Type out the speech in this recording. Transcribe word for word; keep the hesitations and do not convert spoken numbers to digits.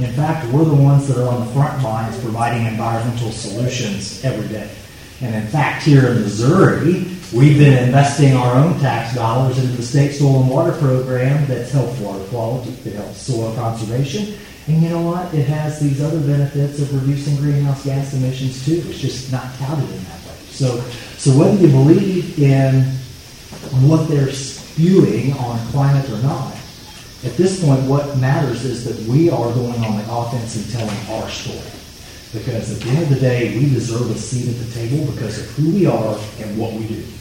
In fact, we're the ones that are on the front lines providing environmental solutions every day. And in fact, here in Missouri, we've been investing our own tax dollars into the state soil and water program that's helped water quality, it helps soil conservation, and you know what? It has these other benefits of reducing greenhouse gas emissions too. It's just not touted in that way. So, so whether you believe in what they're spewing on climate or not, at this point, what matters is that we are going on the offense and telling our story. Because at the end of the day, we deserve a seat at the table because of who we are and what we do.